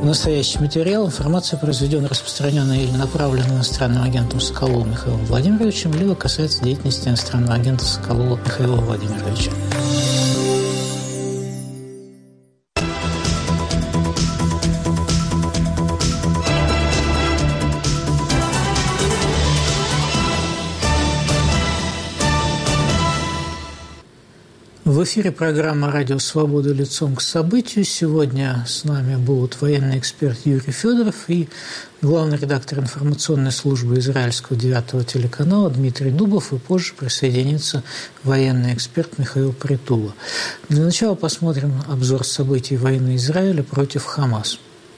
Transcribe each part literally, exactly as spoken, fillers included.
Настоящий материал, информация, произведенная, распространенная или направленная иностранным агентом Соколовым Михаилом Владимировичем, либо касается деятельности иностранного агента Соколова Михаила Владимировича. В эфире программа «Радио Свобода. Лицом к событию». Сегодня с нами будут военный эксперт Юрий Федоров и главный редактор информационной службы израильского девятого телеканала Дмитрий Дубов, и позже присоединится военный эксперт Михаил Притула. Для начала посмотрим обзор событий войны Израиля против Хамас.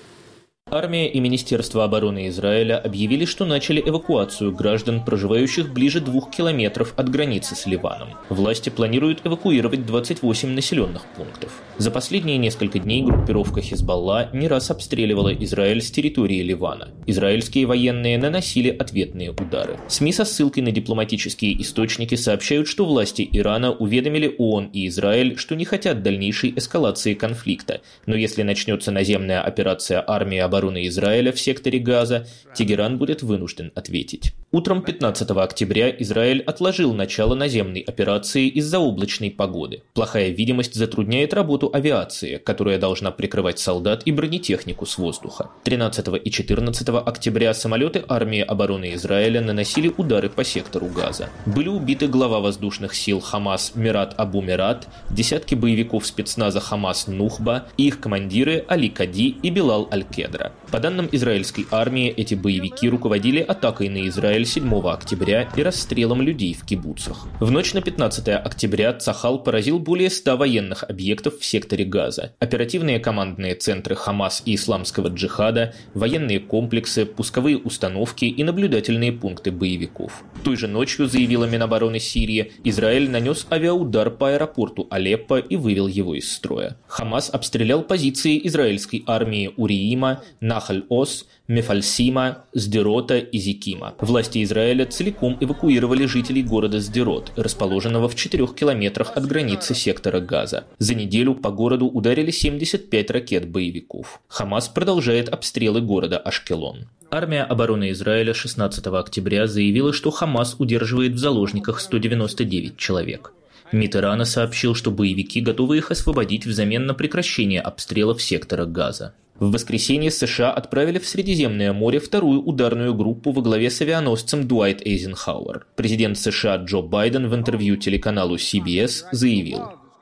Армия и Министерство обороны Израиля объявили, что начали эвакуацию граждан, проживающих ближе двух километров от границы с Ливаном. Власти планируют эвакуировать двадцать восемь населенных пунктов. За последние несколько дней группировка Хизбалла не раз обстреливала Израиль с территории Ливана. Израильские военные наносили ответные удары. СМИ со ссылкой на дипломатические источники сообщают, что власти Ирана уведомили ООН и Израиль, что не хотят дальнейшей эскалации конфликта. Но если начнется наземная операция армии обороны Израиля в секторе Газа, Тегеран будет вынужден ответить. Утром пятнадцатого октября Израиль отложил начало наземной операции из-за облачной погоды. Плохая видимость затрудняет работу авиации, которая должна прикрывать солдат и бронетехнику с воздуха. тринадцатого и четырнадцатого октября самолеты армии обороны Израиля наносили удары по сектору Газа. Были убиты глава воздушных сил Хамас Мират Абу Мират, десятки боевиков спецназа Хамас Нухба и их командиры Али Кади и Билал Аль-Кедра. По данным израильской армии, эти боевики руководили атакой на Израиль седьмого октября и расстрелом людей в кибуцах. В ночь на пятнадцатое октября Цахал поразил более ста военных объектов в секторе Газа. Оперативные командные центры Хамас и исламского джихада, военные комплексы, пусковые установки и наблюдательные пункты боевиков. Той же ночью, заявила Минобороны Сирии, Израиль нанес авиаудар по аэропорту Алеппо и вывел его из строя. Хамас обстрелял позиции израильской армии Уриима, Нахаль-Ос, Мефальсима, Сдерота и Зикима. Власти Израиля целиком эвакуировали жителей города Сдерот, расположенного в четырех километрах от границы сектора Газа. За неделю по городу ударили семьдесят пять ракет боевиков. Хамас продолжает обстрелы города Ашкелон. Армия обороны Израиля шестнадцатого октября заявила, что Хамас удерживает в заложниках сто девяносто девять человек. МИД Ирана сообщил, что боевики готовы их освободить взамен на прекращение обстрелов сектора Газа. В воскресенье США отправили в Средиземное море вторую ударную группу во главе с авианосцем Дуайт Эйзенхауэр. Президент США Джо Байден в интервью телеканалу си би эс заявил: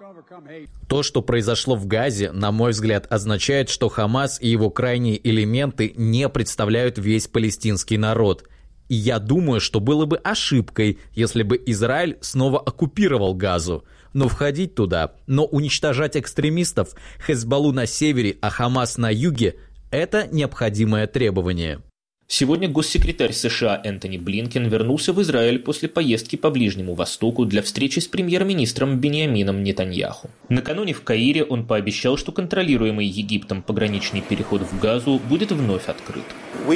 «То, что произошло в Газе, на мой взгляд, означает, что Хамас и его крайние элементы не представляют весь палестинский народ. И я думаю, что было бы ошибкой, если бы Израиль снова оккупировал Газу. Но входить туда, но уничтожать экстремистов, Хезболлу на севере, а Хамас на юге – это необходимое требование». Сегодня госсекретарь США Энтони Блинкен вернулся в Израиль после поездки по Ближнему Востоку для встречи с премьер-министром Биньямином Нетаньяху. Накануне в Каире он пообещал, что контролируемый Египтом пограничный переход в Газу будет вновь открыт.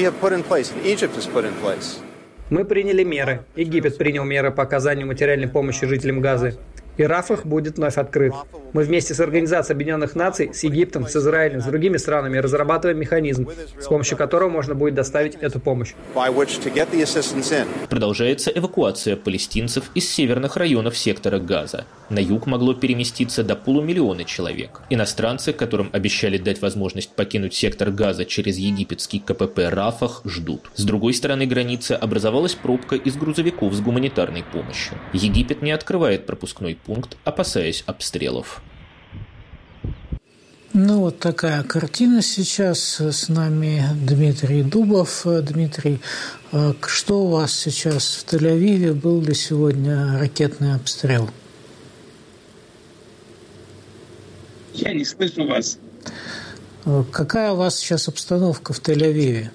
Мы приняли меры. Египет принял меры по оказанию материальной помощи жителям Газы. И Рафах будет вновь открыт. Мы вместе с Организацией Объединенных Наций, с Египтом, с Израилем, с другими странами разрабатываем механизм, с помощью которого можно будет доставить эту помощь. Продолжается эвакуация палестинцев из северных районов сектора Газа. На юг могло переместиться до полумиллиона человек. Иностранцы, которым обещали дать возможность покинуть сектор Газа через египетский ка пэ пэ Рафах, ждут. С другой стороны границы образовалась пробка из грузовиков с гуманитарной помощью. Египет не открывает пропускной пункт, опасаясь обстрелов. Ну, вот такая картина сейчас. С нами Дмитрий Дубов. Дмитрий, что у вас сейчас в Тель-Авиве? Был ли сегодня ракетный обстрел? Я не слышу вас. Какая у вас сейчас обстановка в Тель-Авиве?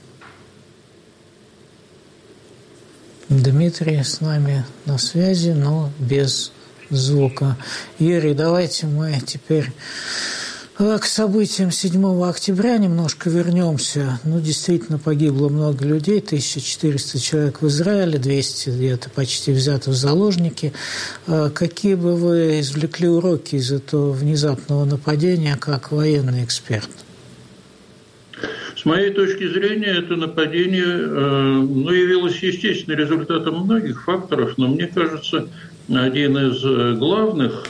Дмитрий с нами на связи, но без звука. Юрий, давайте мы теперь к событиям седьмого октября немножко вернемся. Ну, действительно, погибло много людей, тысяча четыреста человек в Израиле, двести где-то почти взято в заложники. Какие бы вы извлекли уроки из этого внезапного нападения как военный эксперт? С моей точки зрения, это нападение ну, явилось естественным результатом многих факторов, но мне кажется, один из главных,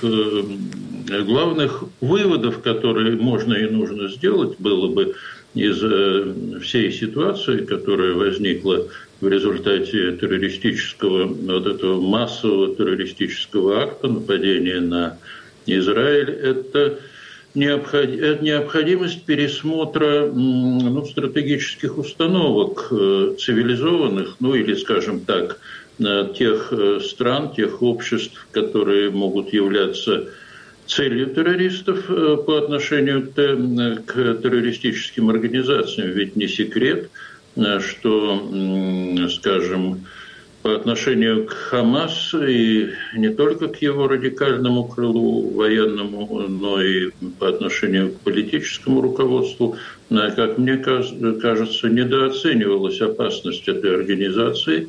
главных выводов, которые можно и нужно сделать, было бы из всей ситуации, которая возникла в результате террористического, вот этого массового террористического акта, нападения на Израиль, это необходимость пересмотра ну, стратегических установок цивилизованных, ну или, скажем так, тех стран, тех обществ, которые могут являться целью террористов по отношению к террористическим организациям. Ведь не секрет, что, скажем, по отношению к Хамас и не только к его радикальному крылу военному, но и по отношению к политическому руководству, как мне кажется, недооценивалась опасность этой организации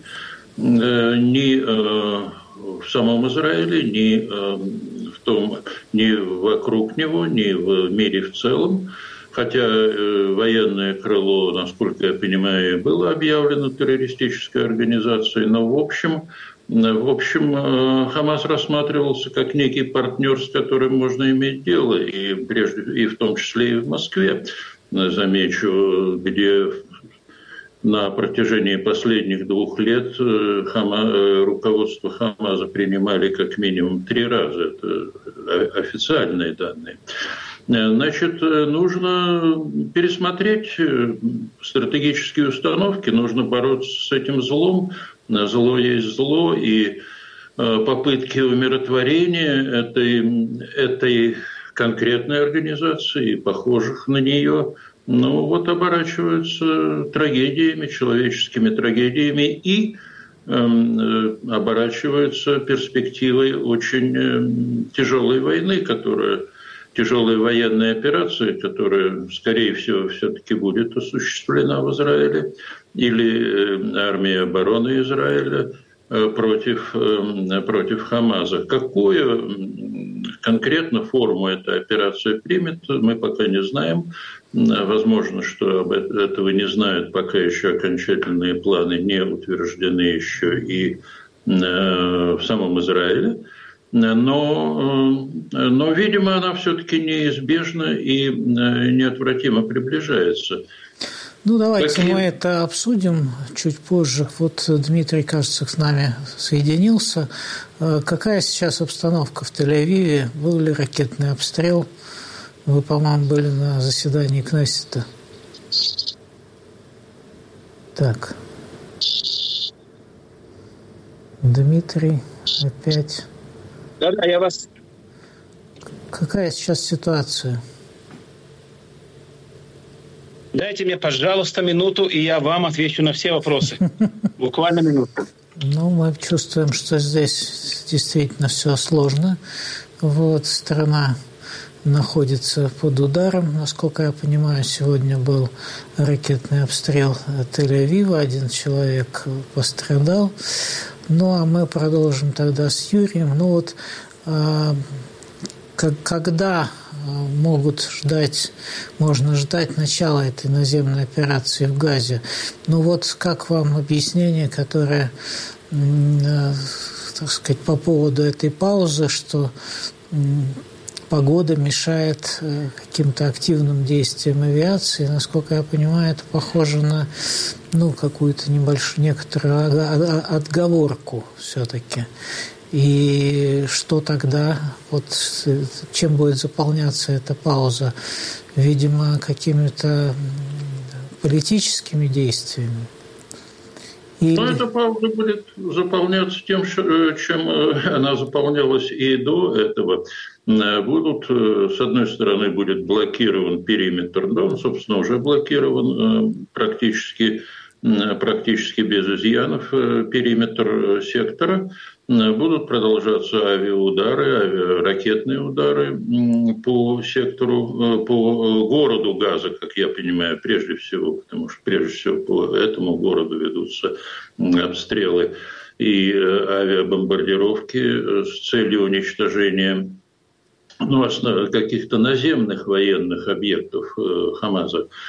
ни в самом Израиле, ни в том, ни вокруг него, ни в мире в целом. Хотя военное крыло, насколько я понимаю, было объявлено террористической организацией, но в общем, в общем Хамас рассматривался как некий партнер, с которым можно иметь дело, и, прежде, и в том числе и в Москве, замечу, где на протяжении последних двух лет Хама, руководство Хамаза принимали как минимум три раза. Это официальные данные. Значит, нужно пересмотреть стратегические установки, нужно бороться с этим злом. Зло есть зло, и попытки умиротворения этой, этой конкретной организации и похожих на нее, ну вот оборачиваются трагедиями, человеческими трагедиями и э, оборачиваются перспективой очень э, тяжелой войны, которая тяжелой военной операции, которая, скорее всего, все-таки будет осуществлена в Израиле, или армия обороны Израиля против, против Хамаза. Какую конкретно форму эта операция примет, мы пока не знаем. Возможно, что об этого не знают, пока еще окончательные планы не утверждены еще и в самом Израиле. Но, но, видимо, она все-таки неизбежна и неотвратимо приближается. Ну, давайте Какие... мы это обсудим чуть позже. Вот Дмитрий, кажется, с нами соединился. Какая сейчас обстановка в Тель-Авиве? Был ли ракетный обстрел? Вы, по-моему, были на заседании Кнессета. Так. Дмитрий опять... Да-да, я вас... Какая сейчас ситуация? Дайте мне, пожалуйста, минуту, и я вам отвечу на все вопросы. Буквально минуту. Ну, мы чувствуем, что здесь действительно все сложно. Вот, страна находится под ударом. Насколько я понимаю, сегодня был ракетный обстрел Тель-Авива. Один человек пострадал. Ну, а мы продолжим тогда с Юрием. Ну, вот, э, как, когда могут ждать, можно ждать начала этой наземной операции в Газе? Ну, вот как вам объяснение, которое, э, так сказать, по поводу этой паузы, что э, погода мешает э, каким-то активным действиям авиации? Насколько я понимаю, это похоже на ну, какую-то небольшую, некоторую отговорку все-таки. И что тогда, вот чем будет заполняться эта пауза? Видимо, какими-то политическими действиями? Или... Ну, эта пауза будет заполняться тем, чем она заполнялась и до этого. Будут, с одной стороны, будет блокирован периметр, да, он, собственно, уже блокирован практически, практически без изъянов периметр сектора. Будут продолжаться авиаудары, авиаракетные удары по сектору, по городу Газа, как я понимаю, прежде всего, потому что прежде всего по этому городу ведутся обстрелы и авиабомбардировки с целью уничтожения ну, каких-то наземных военных объектов Хамаза.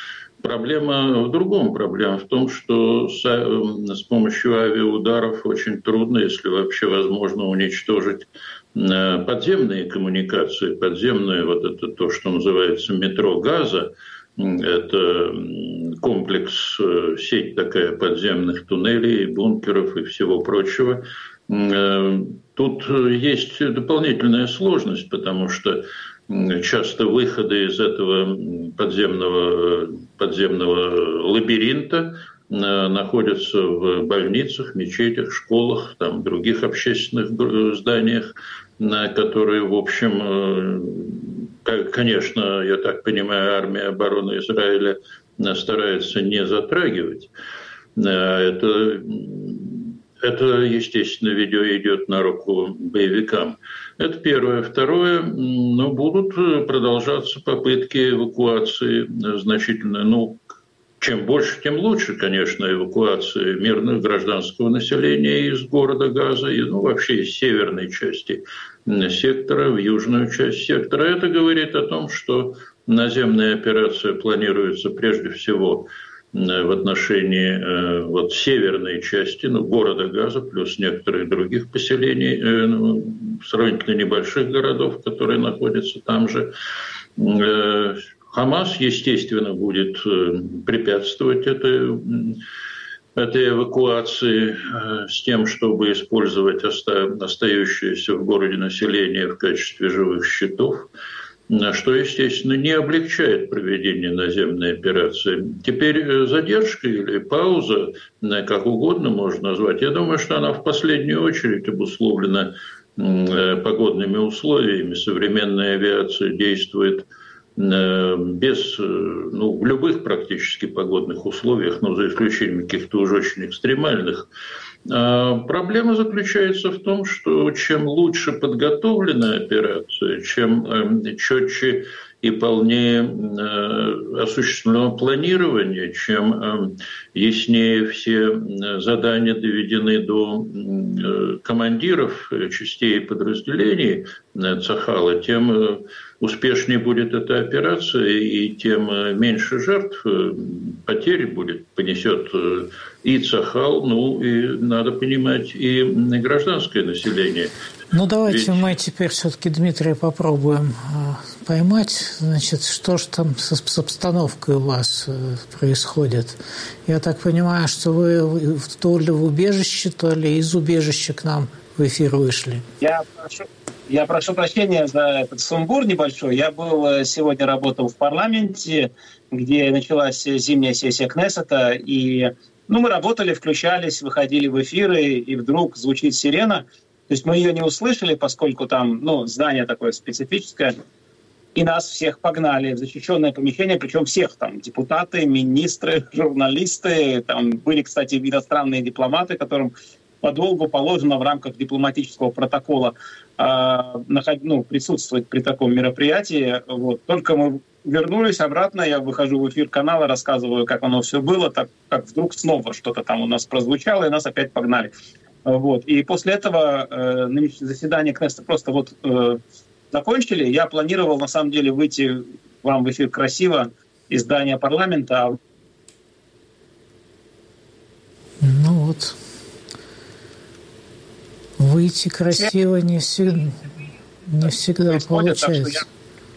Проблема в другом. Проблема в том, что с, с помощью авиаударов очень трудно, если вообще возможно, уничтожить подземные коммуникации, подземные, вот это то, что называется метро Газа. Это комплекс, сеть такая подземных туннелей, бункеров и всего прочего. Тут есть дополнительная сложность, потому что часто выходы из этого подземного, подземного лабиринта находятся в больницах, мечетях, школах, там, других общественных зданиях, которые, в общем, конечно, я так понимаю, армия обороны Израиля старается не затрагивать. Это, это естественно, видео идет на руку боевикам. Это первое. Второе, ну, будут продолжаться попытки эвакуации значительно, ну, чем больше, тем лучше, конечно, эвакуации мирного гражданского населения из города Газа и, ну, вообще из северной части сектора в южную часть сектора. Это говорит о том, что наземная операция планируется прежде всего в отношении вот, северной части, ну, города Газа, плюс некоторых других поселений, ну, сравнительно небольших городов, которые находятся там же. Хамас, естественно, будет препятствовать этой, этой эвакуации с тем, чтобы использовать остающееся в городе население в качестве живых щитов, что, естественно, не облегчает проведение наземной операции. Теперь задержка или пауза, как угодно можно назвать, я думаю, что она в последнюю очередь обусловлена погодными условиями. Современная авиация действует без, ну, в любых практически погодных условиях, но за исключением каких-то уже очень экстремальных. А проблема заключается в том, что чем лучше подготовлена операция, чем четче и полнее осуществлено планирование, чем яснее все задания доведены до командиров частей и подразделений Цахала, тем успешнее будет эта операция, и тем меньше жертв, потерь будет, понесет и Цахал, ну и, надо понимать, и гражданское население. Ну, давайте Ведь... мы теперь все-таки Дмитрия попробуем поймать. Значит, что же там с, с обстановкой у вас происходит? Я так понимаю, что вы то ли в убежище, то ли из убежища к нам в эфир вышли. Я прошу, я прошу прощения за этот сумбур небольшой. Я был сегодня, работал в парламенте, где началась зимняя сессия Кнессета, и ну, мы работали, включались, выходили в эфиры, и вдруг звучит сирена. То есть мы ее не услышали, поскольку там, ну, здание такое специфическое, и нас всех погнали в защищенное помещение, причем всех там, депутаты, министры, журналисты, там были, кстати, иностранные дипломаты, которым подолгу положено в рамках дипломатического протокола э, ну, присутствовать при таком мероприятии. Вот. Только мы вернулись обратно, я выхожу в эфир канала, рассказываю, как оно все было, так как вдруг снова что-то там у нас прозвучало, и нас опять погнали. Вот. И после этого э, нынешнее заседание Кнессета просто вот э, закончили. Я планировал, на самом деле, выйти вам в эфир красиво из здания парламента. Ну вот. Выйти красиво не всегда, не всегда получается.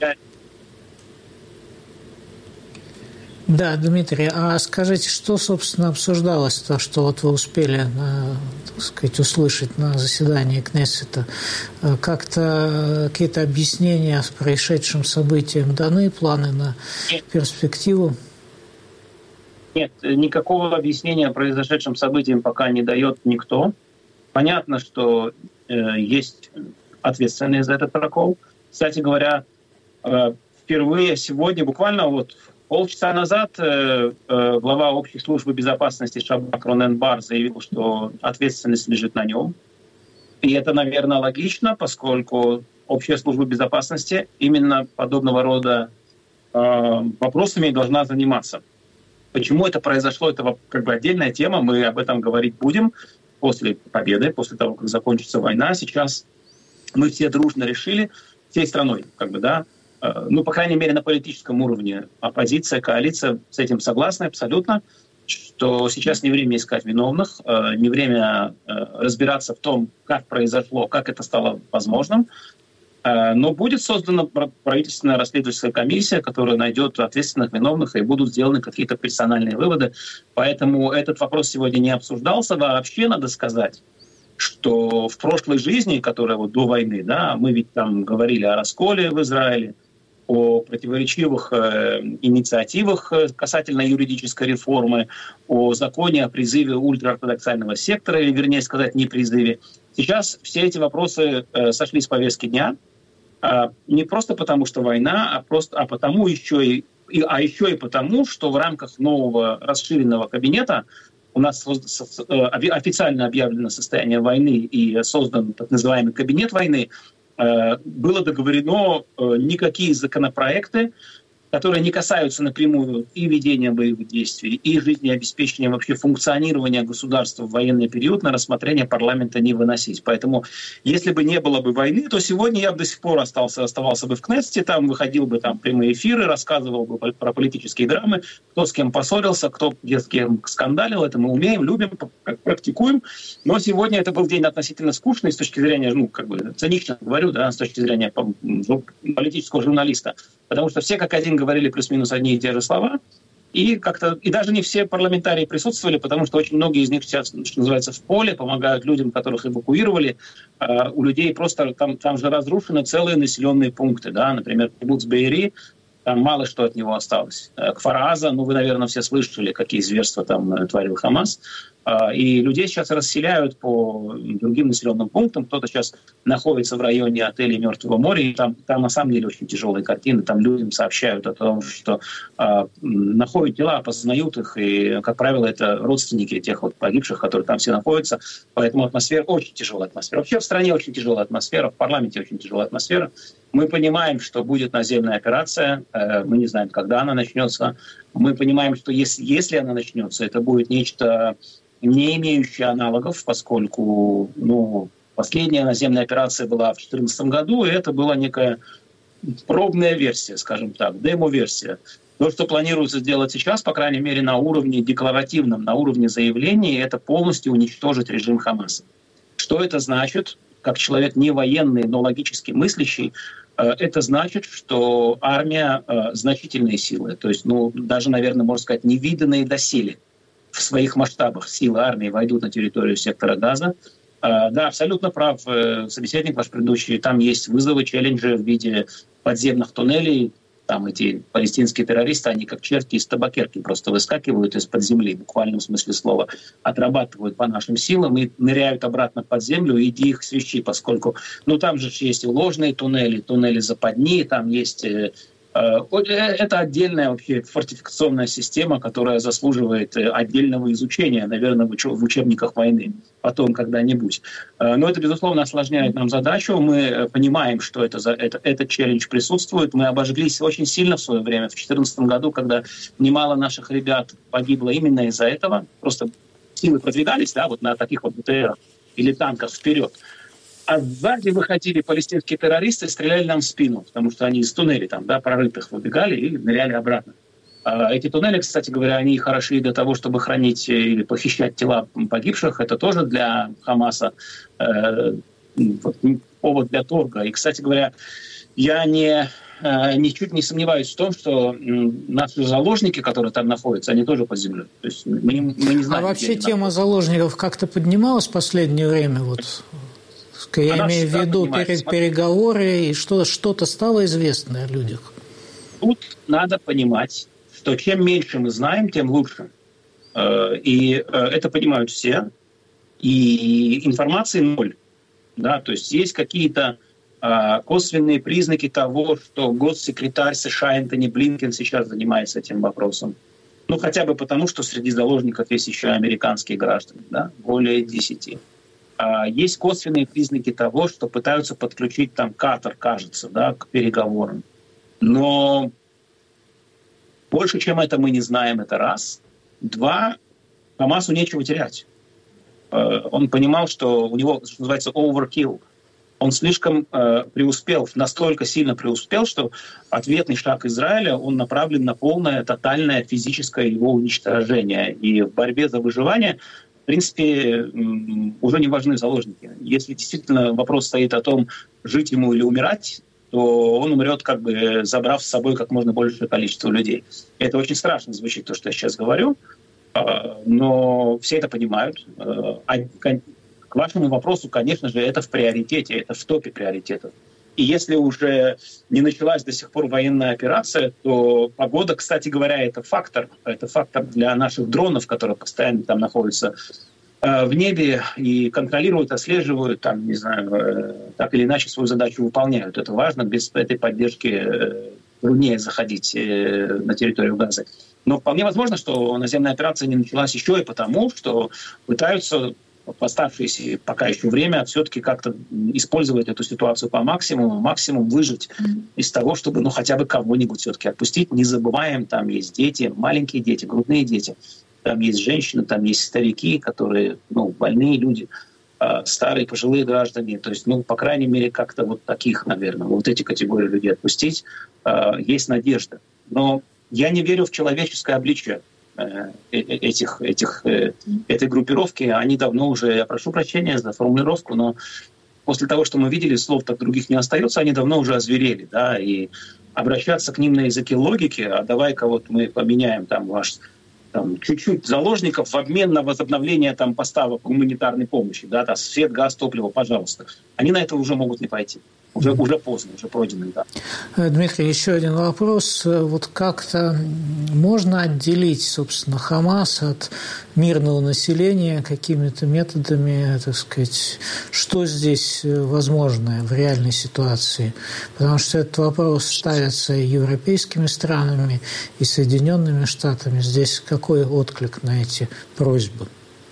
Да, Дмитрий, а скажите, что, собственно, обсуждалось, то, что вот вы успели, так сказать, услышать на заседании Кнессета? Как-то какие-то объяснения с происшедшим событием даны, планы на Нет. перспективу? Нет, никакого объяснения произошедшим событиям пока не дает никто. Понятно, что э, есть ответственные за этот прокол. Кстати говоря, э, впервые сегодня, буквально вот полчаса назад э, э, глава общей службы безопасности Шабак Ронен Бар заявил, что ответственность лежит на нем. И это, наверное, логично, поскольку общая служба безопасности именно подобного рода э, вопросами должна заниматься. Почему это произошло, это как бы отдельная тема, мы об этом говорить будем после победы, после того, как закончится война. Сейчас мы все дружно решили, всей страной, как бы, да, ну, по крайней мере, на политическом уровне оппозиция, коалиция с этим согласна абсолютно, что сейчас не время искать виновных, не время разбираться в том, как произошло, как это стало возможным. Но будет создана правительственная расследовательская комиссия, которая найдет ответственных виновных, и будут сделаны какие-то персональные выводы. Поэтому этот вопрос сегодня не обсуждался. Вообще, надо сказать, что в прошлой жизни, которая вот до войны, да, мы ведь там говорили о расколе в Израиле, о противоречивых э, инициативах касательно юридической реформы, о законе о призыве ультраортодоксального сектора, или, вернее сказать, не призыве. Сейчас все эти вопросы э, сошли с повестки дня. Э, не просто потому, что война, а, просто, а, потому еще и, и, а еще и потому, что в рамках нового расширенного кабинета у нас официально объявлено состояние войны и создан так называемый кабинет войны, было договорено никакие законопроекты, которые не касаются напрямую и ведения боевых действий, и жизнеобеспечения вообще функционирования государства в военный период, на рассмотрение парламента не выносить. Поэтому, если бы не было бы войны, то сегодня я бы до сих пор остался, оставался бы в Кнессете, там выходил бы там прямые эфиры, рассказывал бы про политические драмы, кто с кем поссорился, кто с кем скандалил. Это мы умеем, любим, практикуем. Но сегодня это был день относительно скучный с точки зрения, ну, как бы цинично говорю, да, с точки зрения политического журналиста. Потому что все как один говорили плюс-минус одни и те же слова, и как-то и даже не все парламентарии присутствовали, потому что очень многие из них сейчас, что называется, в поле, помогают людям, которых эвакуировали. А у людей просто там, там же разрушены целые населенные пункты, да, например, Кибуц-Беэри, там мало что от него осталось. Кфар-Аза, ну вы, наверное, все слышали, какие зверства там творил Хамас. И людей сейчас расселяют по другим населенным пунктам. Кто-то сейчас находится в районе отелей Мертвого моря, и там, там на самом деле очень тяжелые картины. Там людям сообщают о том, что э, находят тела, опознают их, и, как правило, это родственники тех вот погибших, которые там все находятся. Поэтому атмосфера, очень тяжелая атмосфера. Вообще в стране очень тяжелая атмосфера, в парламенте очень тяжелая атмосфера. Мы понимаем, что будет наземная операция, э, мы не знаем, когда она начнется. Мы понимаем, что если, если она начнется, это будет нечто не имеющие аналогов, поскольку ну, последняя наземная операция была в две тысячи четырнадцатом году, и это была некая пробная версия, скажем так, демо-версия. То, что планируется сделать сейчас, по крайней мере, на уровне декларативном, на уровне заявлений, это полностью уничтожить режим Хамаса. Что это значит? Как человек не военный, но логически мыслящий, это значит, что армия значительные силы, то есть, ну, даже, наверное, можно сказать, невиданные доселе в своих масштабах силы армии войдут на территорию сектора Газа. Да, абсолютно прав собеседник ваш предыдущий. Там есть вызовы, челленджи в виде подземных туннелей. Там эти палестинские террористы, они как черти из табакерки просто выскакивают из-под земли, в буквальном смысле слова, отрабатывают по нашим силам и ныряют обратно под землю, иди их свищи, поскольку ну, там же есть и ложные туннели, туннели западни, там есть... Это отдельная вообще фортификационная система, которая заслуживает отдельного изучения, наверное, в учебниках войны потом когда-нибудь. Но это, безусловно, осложняет нам задачу. Мы понимаем, что это, это, этот челлендж присутствует. Мы обожглись очень сильно в свое время, в две тысячи четырнадцатом году, когда немало наших ребят погибло именно из-за этого. Просто силы продвигались, да, вот на таких вот БТРах или танках вперед. А сзади выходили палестинские террористы и стреляли нам в спину, потому что они из туннелей там, да, прорытых выбегали и ныряли обратно. А эти туннели, кстати говоря, они хороши для того, чтобы хранить или похищать тела погибших. Это тоже для Хамаса э, повод для торга. И, кстати говоря, я не, э, ничуть не сомневаюсь в том, что э, наши заложники, которые там находятся, они тоже под землей. То есть мы, мы не знаем, а вообще тема находятся. Заложников как-то поднималась в последнее время? Вот. Я Она имею в виду переговоры, и что, что-то стало известно о людях. Тут надо понимать, что чем меньше мы знаем, тем лучше. И это понимают все. И информации ноль. Да, то есть есть какие-то косвенные признаки того, что госсекретарь США Энтони Блинкен сейчас занимается этим вопросом. Ну, хотя бы потому, что среди заложников есть еще американские граждане, да, более десяти. Есть косвенные признаки того, что пытаются подключить там Катар, кажется, да, к переговорам. Но больше, чем это, мы не знаем, это раз. Два, Хамасу нечего терять. Он понимал, что у него, что называется, overkill. Он слишком э, преуспел, настолько сильно преуспел, что ответный шаг Израиля, он направлен на полное, тотальное физическое его уничтожение. И в борьбе за выживание, в принципе, уже не важны заложники. Если действительно вопрос стоит о том, жить ему или умирать, то он умрет, как бы забрав с собой как можно большее количество людей. Это очень страшно звучит, то, что я сейчас говорю, но все это понимают. К вашему вопросу, конечно же, это в приоритете, это в топе приоритетов. И если уже не началась до сих пор военная операция, то погода, кстати говоря, это фактор. Это фактор для наших дронов, которые постоянно там находятся э, в небе и контролируют, отслеживают, там, не знаю, э, так или иначе свою задачу выполняют. Это важно. Без этой поддержки э, труднее заходить э, на территорию Газы. Но вполне возможно, что наземная операция не началась еще и потому, что пытаются в оставшееся пока еще время все-таки как-то использовать эту ситуацию по максимуму, максимум выжить mm-hmm. из того, чтобы ну, хотя бы кого-нибудь все-таки отпустить. Не забываем, там есть дети, маленькие дети, грудные дети, там есть женщины, там есть старики, которые, ну, больные люди, старые, пожилые граждане. То есть, ну, по крайней мере, как-то вот таких, наверное, вот эти категории людей отпустить. Есть надежда. Но я не верю в человеческое обличие этих, этих, этой группировки. Они давно уже, я прошу прощения за формулировку, но после того, что мы видели, слов так других не остается, они давно уже озверели, да, и обращаться к ним на языке логики, а давай-ка вот мы поменяем там ваш там, чуть-чуть заложников в обмен на возобновление там поставок гуманитарной помощи, да, да, свет, газ, топливо, пожалуйста. Они на это уже могут не пойти. Уже, уже поздно, уже пройдено, да. Дмитрий, еще один вопрос. Вот как-то можно отделить, собственно, Хамас от мирного населения какими-то методами, так сказать, что здесь возможно в реальной ситуации? Потому что этот вопрос ставится и европейскими странами, и Соединенными Штатами. Здесь какой отклик на эти просьбы?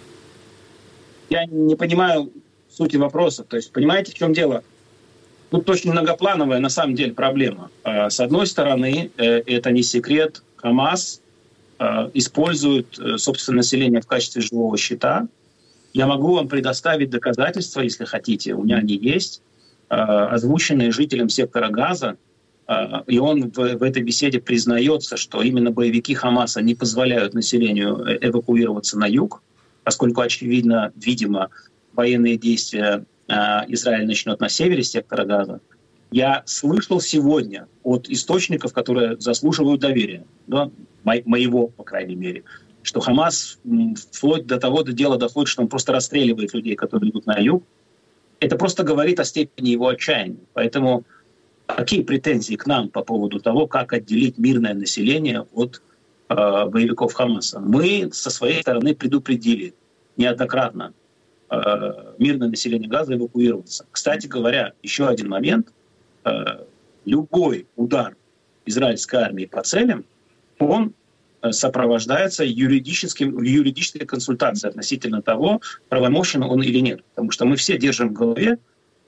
Я не понимаю сути вопроса. То есть, понимаете, в чем дело? Тут очень многоплановая на самом деле проблема. С одной стороны, это не секрет, Хамас использует собственное население в качестве живого щита. Я могу вам предоставить доказательства, если хотите, у меня они есть, озвученные жителям сектора Газа. И он в, в этой беседе признается, что именно боевики Хамаса не позволяют населению эвакуироваться на юг, поскольку, очевидно, видимо, военные действия Израиль начнет на севере сектора Газа. Я слышал сегодня от источников, которые заслуживают доверия, да, мо- моего, по крайней мере, что Хамас вплоть до того, до дела доходит, что он просто расстреливает людей, которые идут на юг. Это просто говорит о степени его отчаяния. Поэтому какие претензии к нам по поводу того, как отделить мирное население от э, боевиков Хамаса? Мы со своей стороны предупредили неоднократно мирное население Газа эвакуироваться. Кстати говоря, еще один момент. Любой удар израильской армии по целям, он сопровождается юридическим, юридической консультацией относительно того, правомощен он или нет. Потому что мы все держим в голове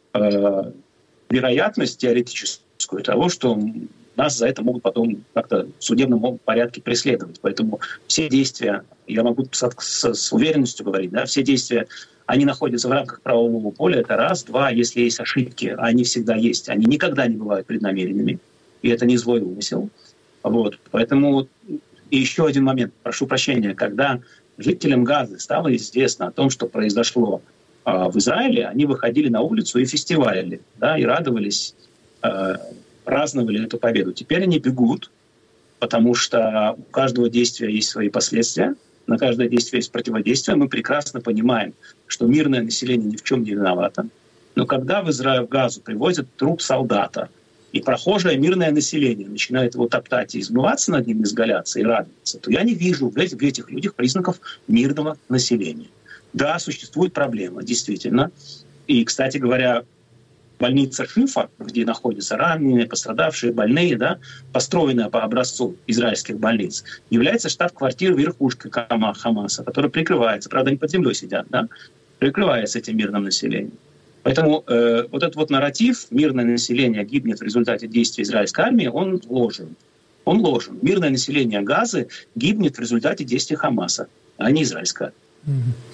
вероятность теоретическую того, что нас за это могут потом как-то в судебном порядке преследовать. Поэтому все действия, я могу с, с, с уверенностью говорить, да, все действия, они находятся в рамках правового поля, это раз. Два, если есть ошибки, а они всегда есть, они никогда не бывают преднамеренными, и это не злой умысел. Вот. Поэтому и еще один момент, прошу прощения, когда жителям Газы стало известно о том, что произошло э, в Израиле, они выходили на улицу и фестивалили, да, и радовались, э, праздновали эту победу. Теперь они бегут, потому что у каждого действия есть свои последствия, на каждое действие есть противодействие. Мы прекрасно понимаем, что мирное население ни в чем не виновато. Но когда в Израиль, в Газу привозят труп солдата, и прохожее мирное население начинает его топтать и измываться над ним, изгаляться и радоваться, то я не вижу в этих, в этих людях признаков мирного населения. Да, существует проблема, действительно. И, кстати говоря, больница Шифа, где находятся раненые, пострадавшие, больные, да, построенная по образцу израильских больниц, является штаб-квартирой верхушки Хамаса, которая прикрывается, правда, они под землей сидят, да, прикрывается этим мирным населением. Поэтому э, вот этот вот нарратив «мирное население гибнет в результате действий израильской армии», он ложен. Он ложен. Мирное население Газы гибнет в результате действий Хамаса, а не израильская.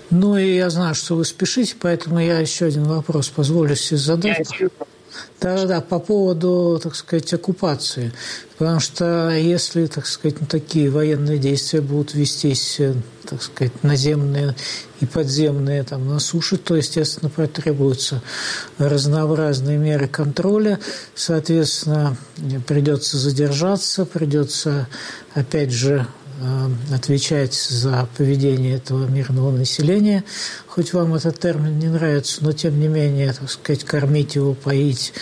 Ну и я знаю, что вы спешите, поэтому я еще один вопрос позволю себе задать. Да-да-да, по поводу, так сказать, оккупации. Потому что если, так сказать, такие военные действия будут вестись, так сказать, наземные и подземные там, на суше, то, естественно, потребуются разнообразные меры контроля. Соответственно, придется задержаться, придется, опять же, отвечать за поведение этого мирного населения. Хоть вам этот термин не нравится, но тем не менее, так сказать, кормить его, поить,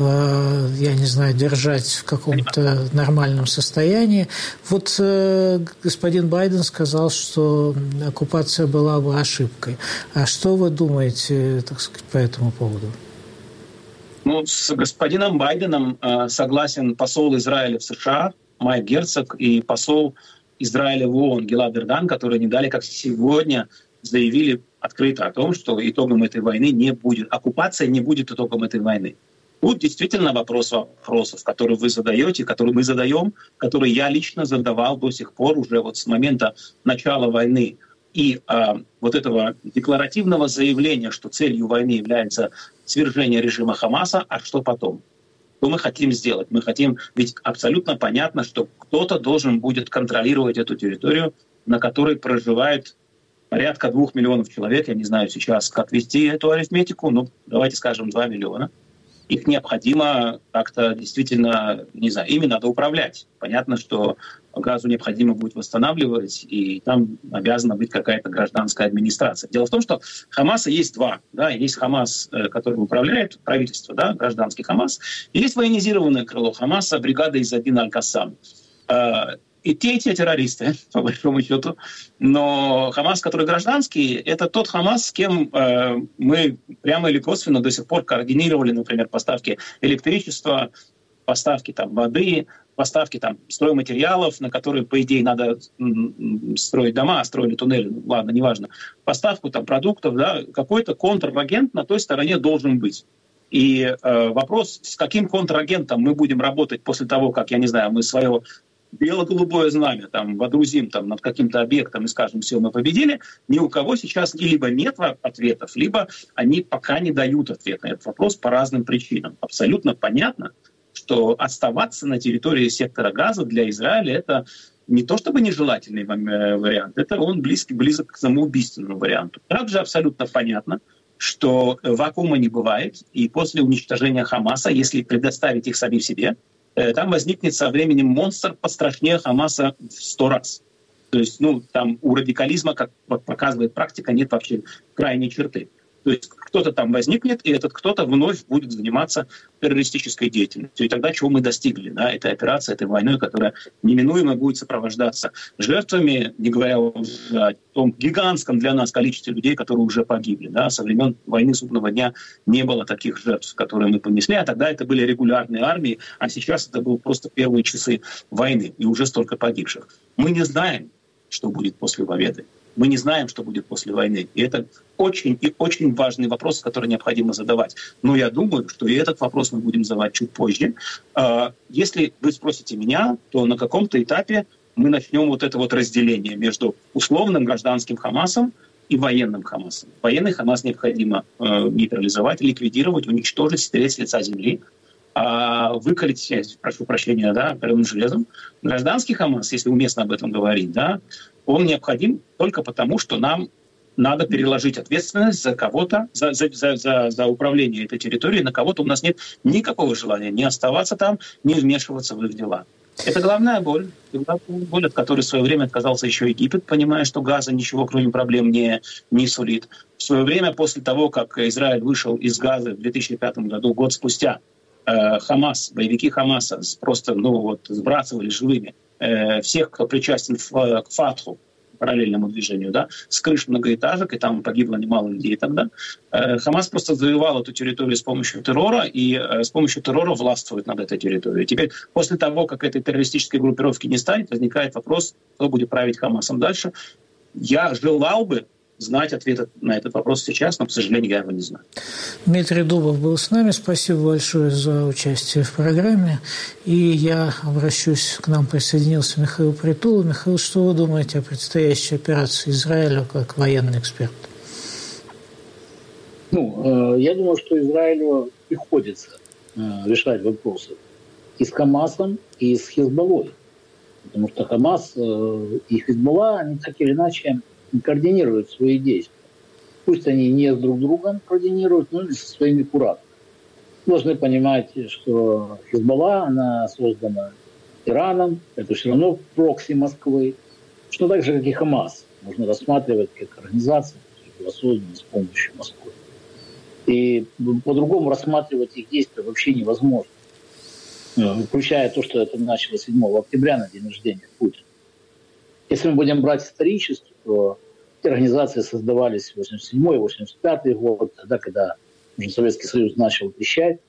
я не знаю, держать в каком-то нормальном состоянии. Вот господин Байден сказал, что оккупация была бы ошибкой. А что вы думаете, так сказать, по этому поводу? Ну, с господином Байденом согласен посол Израиля в США Майк Герцог и посол Израиля в ООН Гилад Эрдан, которые не дали, как сегодня, заявили открыто о том, что итогом этой войны не будет, оккупация не будет итогом этой войны. Тут действительно вопрос вопросов, которые вы задаете, которые мы задаем, которые я лично задавал до сих пор, уже вот с момента начала войны. И э, вот этого декларативного заявления, что целью войны является свержение режима Хамаса, а что потом? Что мы хотим сделать? Мы хотим, ведь абсолютно понятно, что кто-то должен будет контролировать эту территорию, на которой проживает порядка двух миллионов человек. Я не знаю сейчас, как вести эту арифметику, но давайте скажем два миллиона. Их необходимо как-то действительно, не знаю, ими надо управлять. Понятно, что Газу необходимо будет восстанавливать, и там обязана быть какая-то гражданская администрация. Дело в том, что Хамаса есть два. Да? Есть Хамас, который управляет, правительство, да, гражданский Хамас, и есть военизированное крыло Хамаса, бригада Иззадин Аль-Кассам. И те, и те террористы, по большому счету. Но Хамас, который гражданский, это тот Хамас, с кем э, мы прямо или косвенно до сих пор координировали, например, поставки электричества, поставки там, воды, поставки там, стройматериалов, на которые, по идее, надо строить дома, строили туннели, ну, ладно, неважно. Поставку там, продуктов, да, какой-то контрагент на той стороне должен быть. И э, вопрос, с каким контрагентом мы будем работать после того, как, я не знаю, мы свое бело-голубое знамя там, водрузим там, над каким-то объектом и скажем, все, мы победили, ни у кого сейчас либо нет ответов, либо они пока не дают ответ на этот вопрос по разным причинам. Абсолютно понятно, что оставаться на территории сектора Газа для Израиля — это не то чтобы нежелательный вариант, это он близкий, близок к самоубийственному варианту. Также абсолютно понятно, что вакуума не бывает, и после уничтожения Хамаса, если предоставить их самим себе, там возникнет со временем монстр пострашнее Хамаса в сто раз. То есть, ну, там у радикализма, как показывает практика, нет вообще крайней черты. То есть кто-то там возникнет, и этот кто-то вновь будет заниматься террористической деятельностью. И тогда чего мы достигли? Да? Этой операции, этой войной, которая неминуемо будет сопровождаться жертвами, не говоря о том гигантском для нас количестве людей, которые уже погибли. Да? Со времен войны Судного дня не было таких жертв, которые мы понесли, а тогда это были регулярные армии, а сейчас это были просто первые часы войны, и уже столько погибших. Мы не знаем, что будет после победы. Мы не знаем, что будет после войны. И это очень и очень важный вопрос, который необходимо задавать. Но я думаю, что и этот вопрос мы будем задавать чуть позже. Если вы спросите меня, то на каком-то этапе мы начнем вот это вот разделение между условным гражданским Хамасом и военным Хамасом. Военный Хамас необходимо нейтрализовать, ликвидировать, уничтожить, стереть с лица земли, выколить, я прошу прощения, да, каленым железом. Гражданский Хамас, если уместно об этом говорить, да, он необходим только потому, что нам надо переложить ответственность за кого-то, за, за, за, за управление этой территорией на кого-то. У нас нет никакого желания ни оставаться там, ни вмешиваться в их дела. Это главная боль. Боль, от которой в свое время отказался еще Египет, понимая, что Газа ничего, кроме проблем, не, не сулит. В свое время, после того, как Израиль вышел из Газы в две тысячи пятом году, год спустя, э, Хамас, боевики Хамаса просто ну, вот, сбрасывали живыми э, всех, кто причастен в, к Фатху, параллельному движению, да, с крыш многоэтажек, и там погибло немало людей тогда. Хамас просто завоевал эту территорию с помощью террора, и с помощью террора властвует над этой территорией. Теперь, после того, как этой террористической группировки не станет, возникает вопрос, кто будет править Хамасом дальше. Я желал бы знать ответ на этот вопрос сейчас, но, к сожалению, я его не знаю. Дмитрий Дубов был с нами. Спасибо большое за участие в программе. И я обращусь, к нам присоединился Михаил Притулов. Михаил, что вы думаете о предстоящей операции Израиля как военный эксперт? Ну, я думаю, что Израилю приходится решать вопросы и с Хамасом, и с Хизбаллой. Потому что Хамас и Хизбалла, они так или иначе координируют свои действия. Пусть они не с друг другом координируют, но и со своими кураторами. Должны понимать, что Хизбалла, она создана Ираном, это все равно прокси Москвы. Что так же, как и Хамас, можно рассматривать как организацию, которая была создана с помощью Москвы. И по-другому рассматривать их действия вообще невозможно. Включая то, что это началось седьмого октября на день рождения Путина. Если мы будем брать исторически, то эти организации создавались в восемьдесят седьмой — восемьдесят пятый год, тогда, когда уже Советский Союз начал трещать,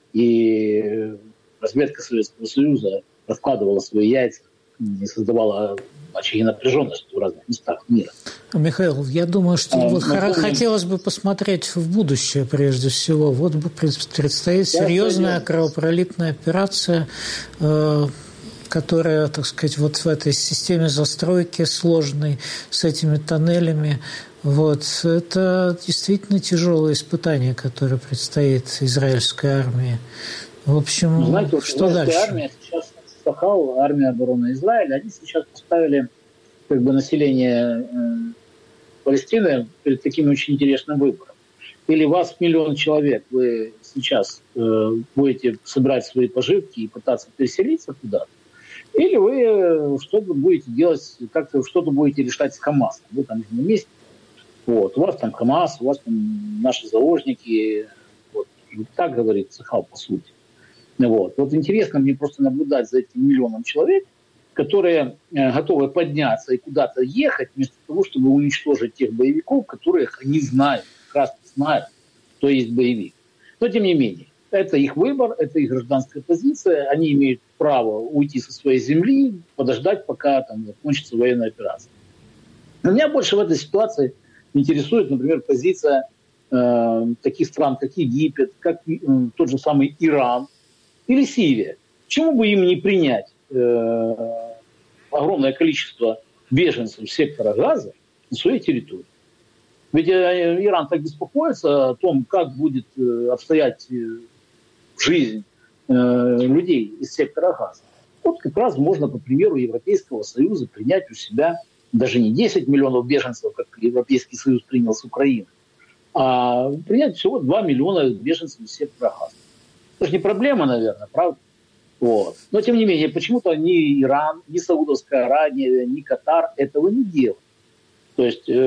и разведка Советского Союза раскладывала свои яйца и создавала очаги напряженности в разных местах мира. Михаил, я думаю, что а, вот помним... хотелось бы посмотреть в будущее прежде всего. Вот предстоит серьезная кровопролитная операция, э, которая, так сказать, вот в этой системе застройки сложной, с этими тоннелями, вот, это действительно тяжелое испытание, которое предстоит израильской армии. В общем, ну, знаете, что дальше? Армия сейчас, Сахал, армия обороны Израиля, они сейчас поставили как бы население э, Палестины перед таким очень интересным выбором. Или вас миллион человек, вы сейчас э, будете собирать свои пожитки и пытаться переселиться куда-то, или вы что-то будете делать, как-то что-то будете решать с Хамасом. Вы там на месте. Вот. У вас там Хамас, у вас там наши заложники. Вот. Так говорит Сахал, по сути. Вот. Вот интересно мне просто наблюдать за этим миллионом человек, которые э, готовы подняться и куда-то ехать, вместо того, чтобы уничтожить тех боевиков, которых они знают, прекрасно знают, кто есть боевик. Но тем не менее, это их выбор, это их гражданская позиция, они имеют право уйти со своей земли, подождать, пока там закончится военная операция. Но меня больше в этой ситуации интересует, например, позиция э, таких стран, как Египет, как э, тот же самый Иран или Сирия. Почему бы им не принять э, огромное количество беженцев сектора Газа на своей территории? Ведь э, Иран так беспокоится о том, как будет э, обстоять э, жизнь э, людей из сектора Газа. Вот как раз можно, по примеру Европейского Союза, принять у себя даже не десять миллионов беженцев, как Европейский Союз принял с Украины, а принять всего два миллиона беженцев из сектора Газа. Это же не проблема, наверное, правда? Вот. Но, тем не менее, почему-то ни Иран, ни Саудовская Аравия, ни Катар этого не делают. То есть, э,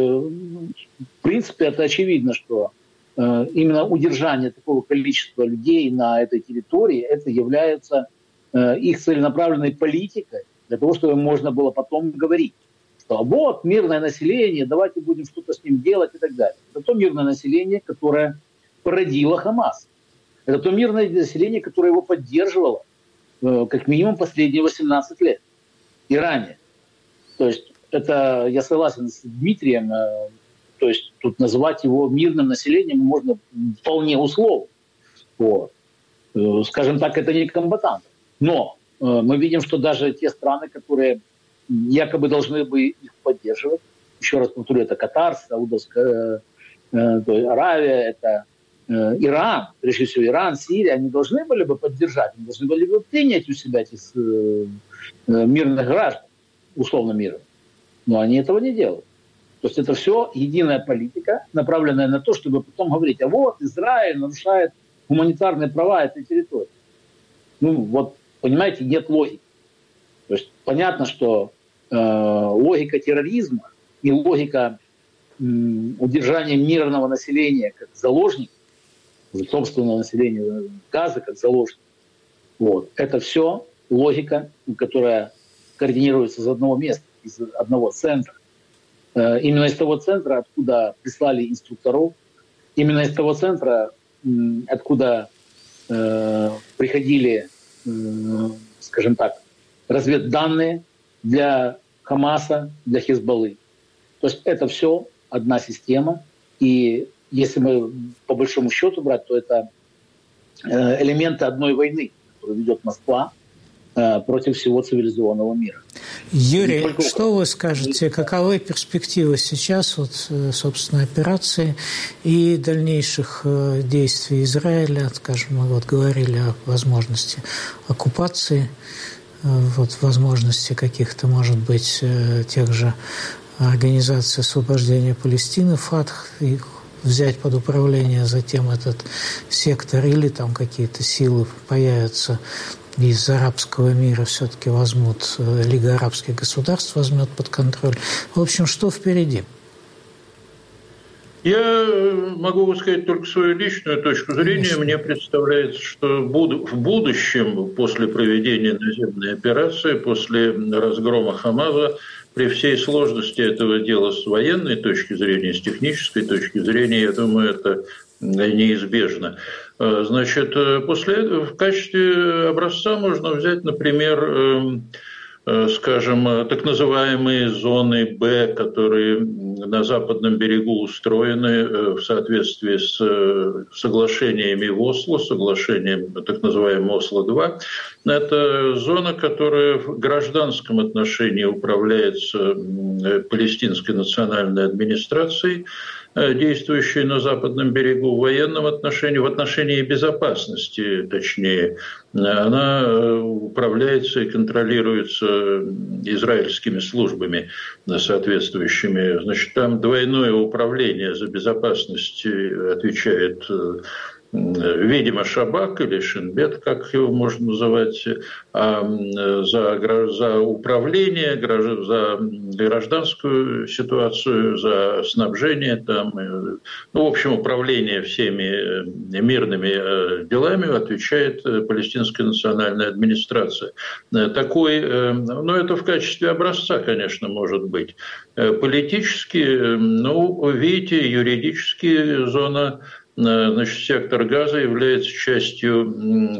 в принципе, это очевидно, что э, именно удержание такого количества людей на этой территории, это является э, их целенаправленной политикой для того, чтобы можно было потом говорить, что вот, мирное население, давайте будем что-то с ним делать и так далее. Это то мирное население, которое породило Хамас. Это то мирное население, которое его поддерживало э, как минимум последние восемнадцать лет. И ранее. То есть, это, я согласен с Дмитрием, э, то есть тут называть его мирным населением можно вполне условно. Вот. Э, скажем так, это не комбатанты. Но э, мы видим, что даже те страны, которые якобы должны бы их поддерживать, еще раз повторю, это Катар, Саудовская э, э, Аравия, это э, Иран, прежде всего Иран, Сирия, они должны были бы поддержать, они должны были бы принять у себя этих э, мирных граждан, условно мирных. Но они этого не делают. То есть это все единая политика, направленная на то, чтобы потом говорить, а вот Израиль нарушает гуманитарные права этой территории. Ну вот, понимаете, нет логики. То есть понятно, что э, логика терроризма и логика э, удержания мирного населения как заложников, собственного населения Газа как заложников, вот, это все логика, которая координируется из одного места, из одного центра. Э, именно из того центра, откуда прислали инструкторов, именно из того центра, э, откуда э, приходили, э, скажем так, разведданные для Хамаса, для Хизбаллы. То есть это все одна система. И если мы по большому счету брать, то это элементы одной войны, которую ведет Москва против всего цивилизованного мира. Юрий, только... что вы скажете, каковы перспективы сейчас, вот, собственно, операции и дальнейших действий Израиля? Скажем, мы вот говорили о возможности оккупации, вот, возможности каких-то, может быть, тех же организаций освобождения Палестины, ФАТХ, их взять под управление, затем этот сектор, или там какие-то силы появятся из арабского мира, все-таки возьмут, Лига арабских государств возьмет под контроль. В общем, что впереди? Я могу сказать только свою личную точку зрения. Конечно. Мне представляется, что в будущем, после проведения наземной операции, после разгрома Хамаса, при всей сложности этого дела с военной точки зрения, с технической точки зрения, я думаю, это неизбежно. Значит, после этого в качестве образца можно взять, например, скажем, так называемые зоны Б, которые на западном берегу устроены в соответствии с соглашениями в Осло, соглашением так называемым Осло-два. Это зона, которая в гражданском отношении управляется Палестинской национальной администрацией, действующей на западном берегу, в военном отношении, в отношении безопасности, точнее, она управляется и контролируется израильскими службами соответствующими. Значит, там двойное управление за безопасность отвечает, видимо, Шабак или Шинбет, как его можно называть, а за, за управление, за гражданскую ситуацию, за снабжение, там, ну, в общем, управление всеми мирными делами отвечает Палестинская национальная администрация. Такой, ну, это в качестве образца, конечно, может быть. Политически, ну, видите, юридически зона, значит, сектор Газа является частью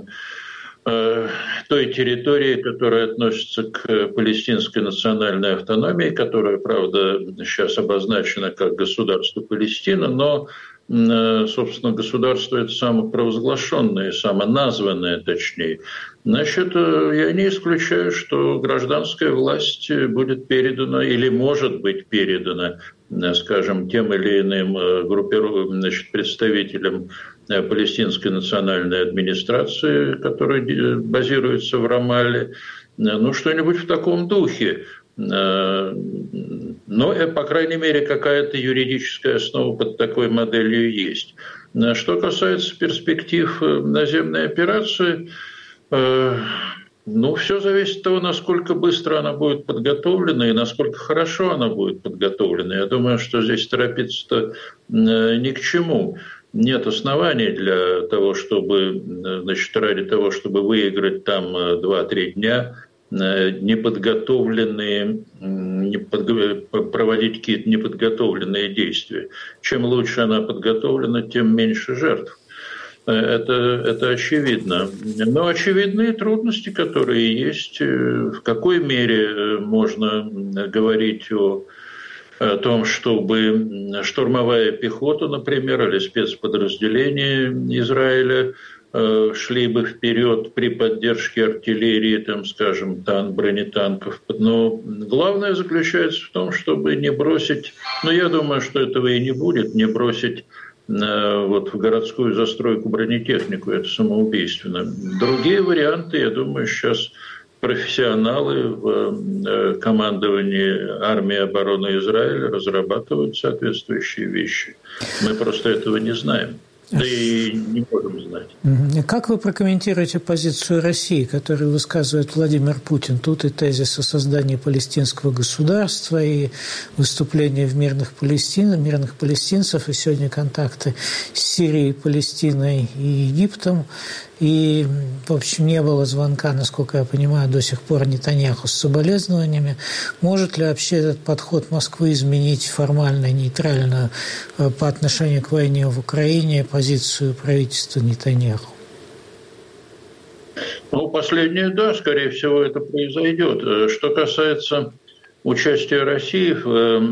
э, той территории, которая относится к палестинской национальной автономии, которая, правда, сейчас обозначена как государство Палестина, но, э, собственно, государство это самопровозглашенное, самоназванное, точнее. Значит, я не исключаю, что гражданская власть будет передана или может быть передана, скажем, тем или иным группированиям, значит, представителям Палестинской национальной администрации, которая базируется в Рамалле, ну, что-нибудь в таком духе. Но, по крайней мере, какая-то юридическая основа под такой моделью есть. Что касается перспектив наземной операции, ну, все зависит от того, насколько быстро она будет подготовлена и насколько хорошо она будет подготовлена. Я думаю, что здесь торопиться-то ни к чему. Нет оснований для того, чтобы, значит, ради того, чтобы выиграть там два-три дня, неподготовленные, не под, проводить какие-то неподготовленные действия. Чем лучше она подготовлена, тем меньше жертв. Это, это очевидно. Но очевидные трудности, которые есть, в какой мере можно говорить о, о том, чтобы штурмовая пехота, например, или спецподразделения Израиля шли бы вперед при поддержке артиллерии, там, скажем, тан, бронетанков. Но главное заключается в том, чтобы не бросить, ну, я думаю, что этого и не будет, не бросить вот в городскую застройку бронетехнику, это самоубийственно. Другие варианты, я думаю, сейчас профессионалы в командовании армии обороны Израиля разрабатывают соответствующие вещи. Мы просто этого не знаем. Да и не можем знать. Как вы прокомментируете позицию России, которую высказывает Владимир Путин? Тут и тезис о создании палестинского государства, и выступления в мирных, Палестин, мирных палестинцев, и сегодня контакты с Сирией, Палестиной и Египтом. И, в общем, не было звонка, насколько я понимаю, до сих пор Нетаньяху с соболезнованиями. Может ли вообще этот подход Москвы изменить формально, нейтрально по отношению к войне в Украине позицию правительства Нетаньяху? Ну, последнее, да, скорее всего, это произойдет. Что касается участия России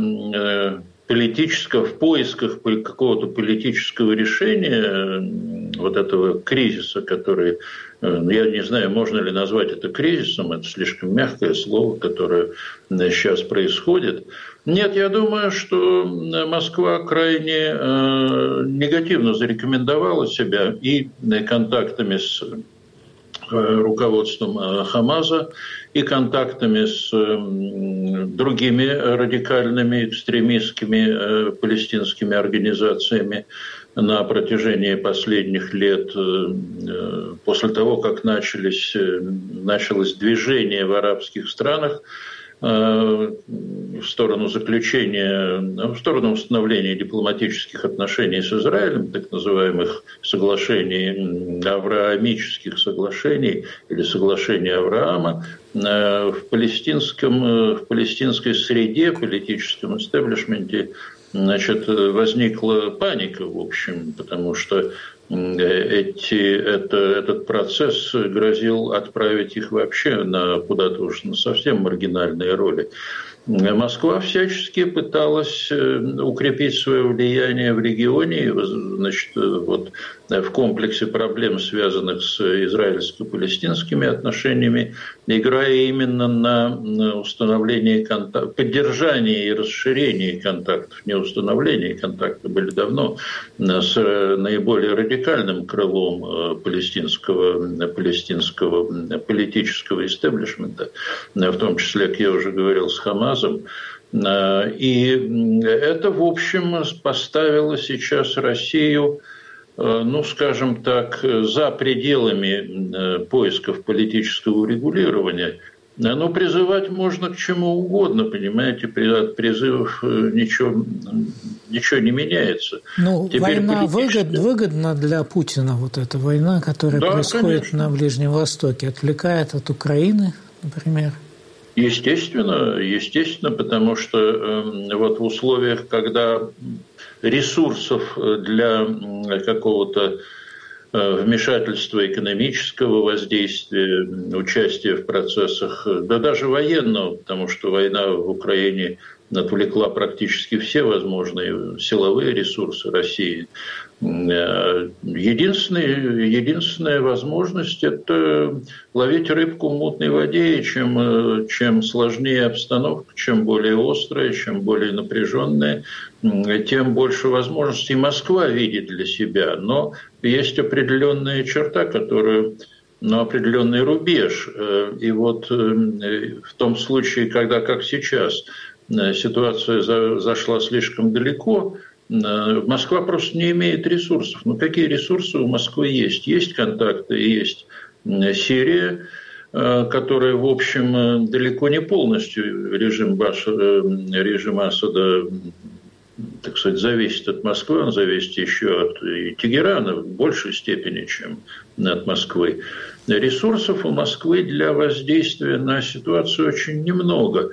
в политическом, в поисках какого-то политического решения вот этого кризиса, который, я не знаю, можно ли назвать это кризисом, это слишком мягкое слово, которое сейчас происходит. Нет, я думаю, что Москва крайне негативно зарекомендовала себя и контактами с руководством Хамаса, и контактами с другими радикальными экстремистскими палестинскими организациями на протяжении последних лет, после того, как начались, началось движение в арабских странах в сторону заключения, в сторону установления дипломатических отношений с Израилем, так называемых соглашений, авраамических соглашений или соглашений Авраама, в, палестинском, в палестинской среде, политическом истеблишменте, значит, возникла паника, в общем, потому что эти, это, этот процесс грозил отправить их вообще на куда-то уж на совсем маргинальные роли. Москва всячески пыталась укрепить свое влияние в регионе, значит, вот, в комплексе проблем, связанных с израильско-палестинскими отношениями, играя именно на установлении контактов, поддержании и расширении контактов, не установлении контактов, были давно с наиболее радикальным крылом палестинского, палестинского политического истеблишмента, в том числе, как я уже говорил, с Хамасом. И это, в общем, поставило сейчас Россию, ну, скажем так, за пределами поисков политического урегулирования. Но призывать можно к чему угодно, понимаете, от призывов ничего, ничего не меняется. Ну, Теперь война политически... выгодна, выгодна для Путина, вот эта война, которая да, происходит конечно. На Ближнем Востоке, отвлекает от Украины, например. Естественно, естественно, потому что э, вот в условиях, когда ресурсов для какого-то э, вмешательства экономического воздействия, участия в процессах, да даже военного, потому что война в Украине отвлекла практически все возможные силовые ресурсы России. Единственная, единственная возможность – это ловить рыбку в мутной воде, и чем, чем сложнее обстановка, чем более острая, чем более напряженная, тем больше возможностей Москва видит для себя. Но есть определенная черта, которую, ну, определенный рубеж. И вот в том случае, когда, как сейчас, ситуация зашла слишком далеко, Москва просто не имеет ресурсов. Ну, какие ресурсы у Москвы есть? Есть контакты, есть Сирия, которая, в общем, далеко не полностью режим, Баш... режим Асада, так сказать, зависит от Москвы, он зависит еще от Тегерана в большей степени, чем от Москвы. Ресурсов у Москвы для воздействия на ситуацию очень немного.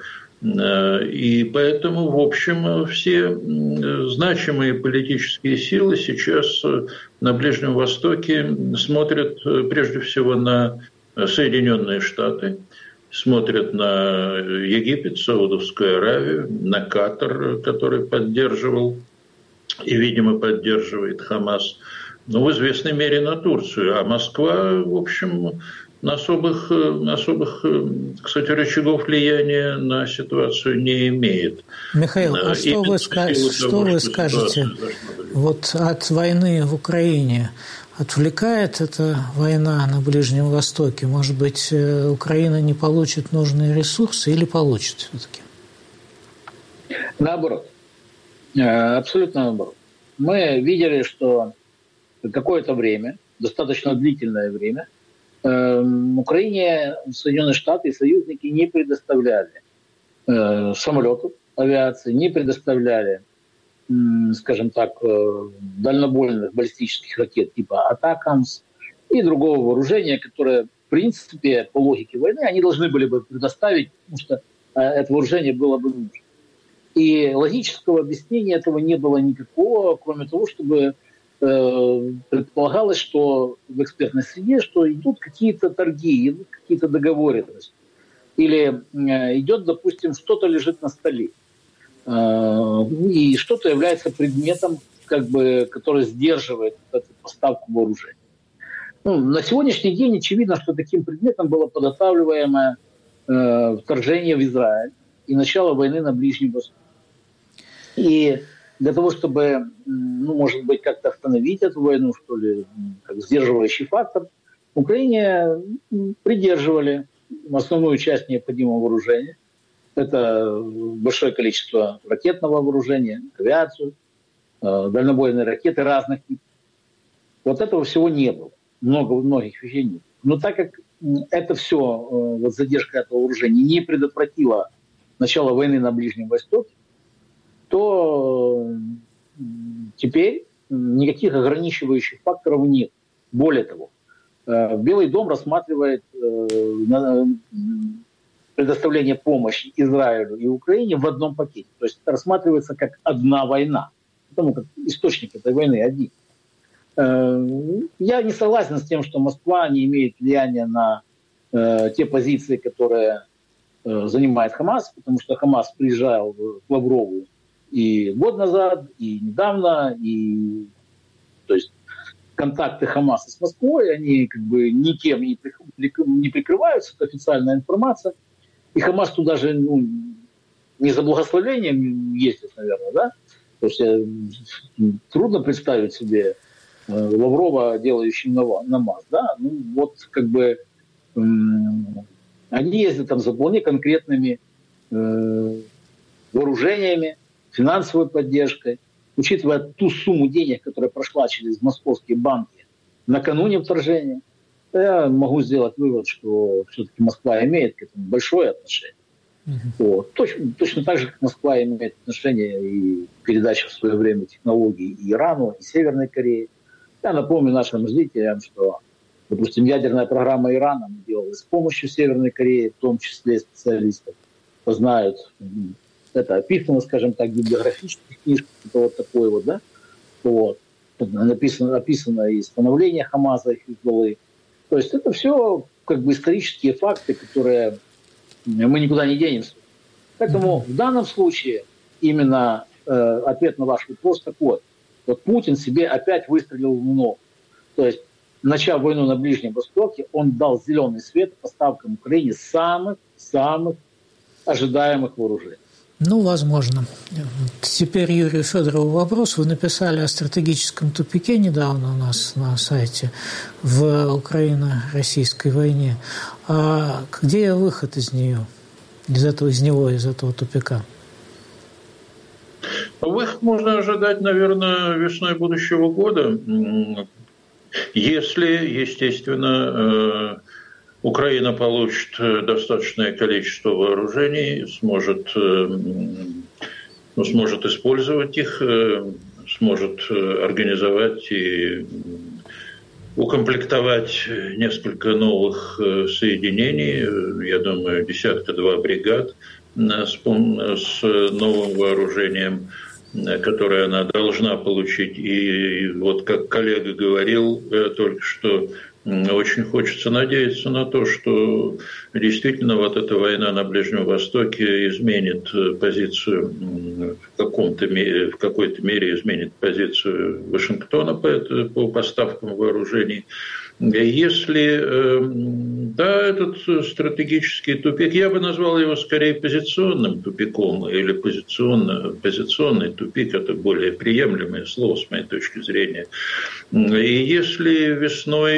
И поэтому, в общем, все значимые политические силы сейчас на Ближнем Востоке смотрят прежде всего на Соединенные Штаты, смотрят на Египет, Саудовскую Аравию, на Катар, который поддерживал и, видимо, поддерживает Хамас, ну, в известной мере на Турцию. А Москва, в общем, особых, особых, кстати, рычагов влияния на ситуацию не имеет. Михаил, а что вы, ска- что того, вы что скажете вот от войны в Украине? Отвлекает эта война на Ближнем Востоке? Может быть, Украина не получит нужные ресурсы или получит все-таки? Наоборот. Абсолютно наоборот. Мы видели, что какое-то время, достаточно длительное время, Украине Соединенные Штаты и союзники не предоставляли э, самолетов, авиации, не предоставляли, э, скажем так, э, дальнобойных баллистических ракет типа «Атакамс» и другого вооружения, которое, в принципе, по логике войны, они должны были бы предоставить, потому что э, это вооружение было бы нужно. И логического объяснения этого не было никакого, кроме того, чтобы предполагалось, что в экспертной среде, что идут какие-то торги, идут какие-то договоренности. Или идет, допустим, что-то лежит на столе. И что-то является предметом как бы, который сдерживает эту поставку вооружений. Ну, на сегодняшний день очевидно, что таким предметом было подготавливаемое э, вторжение в Израиль и начало войны на Ближнем Востоке. И для того, чтобы, ну, может быть, как-то остановить эту войну, что ли, как сдерживающий фактор, Украине придерживали основную часть необходимого вооружения. Это большое количество ракетного вооружения, авиацию, дальнобойные ракеты разных типов. Вот этого всего не было. Много, многих вещей нет. Но так как это все, вот задержка этого вооружения не предотвратила начало войны на Ближнем Востоке, то теперь никаких ограничивающих факторов нет. Более того, Белый дом рассматривает предоставление помощи Израилю и Украине в одном пакете. То есть это рассматривается как одна война, потому как источник этой войны один. Я не согласен с тем, что Москва не имеет влияния на те позиции, которые занимает Хамас, потому что Хамас приезжал к Лаврову и год назад, и недавно, и то есть контакты Хамаса с Москвой, они как бы никем не прикрываются, это официальная информация. И Хамас тут даже, ну, не за благословением ездит, наверное, да? То есть трудно представить себе Лаврова, делающим намаз, да? Ну, вот как бы они ездят там за вполне конкретными э, вооружениями, финансовой поддержкой. Учитывая ту сумму денег, которая прошла через московские банки накануне вторжения, я могу сделать вывод, что все-таки Москва имеет к этому большое отношение. Mm-hmm. Вот. Точно, точно так же, как Москва имеет отношение и передача в свое время технологий и Ирану, и Северной Корее. Я напомню нашим зрителям, что, допустим, ядерная программа Ирана делалась с помощью Северной Кореи, в том числе специалистов, знают, это описано, скажем так, в библиографических книжках, это вот такое вот, да, вот. Написано, описано и становление Хамаса, их Хизбаллы. То есть это все как бы исторические факты, которые мы никуда не денемся. Поэтому в данном случае именно э, ответ на ваш вопрос такой. Вот Путин себе опять выстрелил в ногу. То есть, начав войну на Ближнем Востоке, он дал зеленый свет поставкам Украине самых-самых ожидаемых вооружений. Ну, возможно. Теперь Юрию Федорову вопрос. Вы написали о стратегическом тупике недавно у нас на сайте в Украино-российской войне. А где выход из нее, из этого, из него, из этого тупика? Выход можно ожидать, наверное, весной будущего года, если, естественно, Украина получит достаточное количество вооружений, сможет, ну, сможет использовать их, сможет организовать и укомплектовать несколько новых соединений, я думаю, десятка-два бригад с, с новым вооружением, которое она должна получить. И вот как коллега говорил только что, очень хочется надеяться на то, что действительно вот эта война на Ближнем Востоке изменит позицию, в, каком-то мере, в какой-то мере изменит позицию Вашингтона по, по поставкам вооружений. Если, да, этот стратегический тупик, я бы назвал его скорее позиционным тупиком или позиционно, позиционный тупик, это более приемлемое слово с моей точки зрения. И если весной,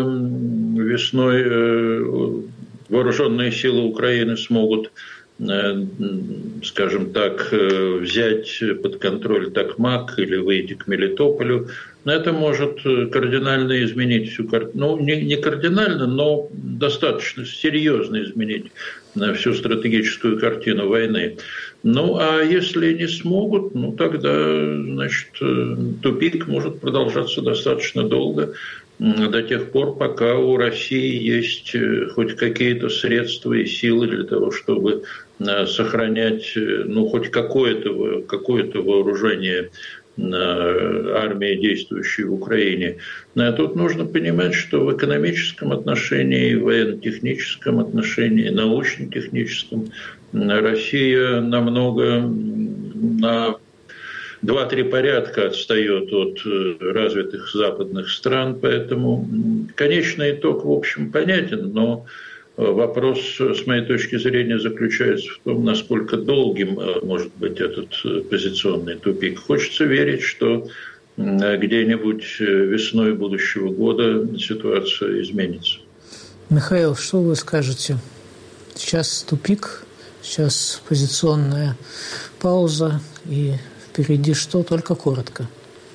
весной вооруженные силы Украины смогут, скажем так, взять под контроль Токмак или выйти к Мелитополю, это может кардинально изменить всю картину. Ну, не, не кардинально, но достаточно серьезно изменить всю стратегическую картину войны. Ну, а если не смогут, ну, тогда, значит, тупик может продолжаться достаточно долго, до тех пор, пока у России есть хоть какие-то средства и силы для того, чтобы сохранять, ну, хоть какое-то, какое-то вооружение армии, действующей в Украине. А тут нужно понимать, что в экономическом отношении, в военно-техническом отношении, научно-техническом Россия намного на два-три порядка отстает от развитых западных стран, поэтому конечный итог, в общем, понятен, но вопрос, с моей точки зрения, заключается в том, насколько долгим может быть этот позиционный тупик. Хочется верить, что где-нибудь весной будущего года ситуация изменится. Михаил, что вы скажете? Сейчас тупик, сейчас позиционная пауза, и впереди что? Только коротко.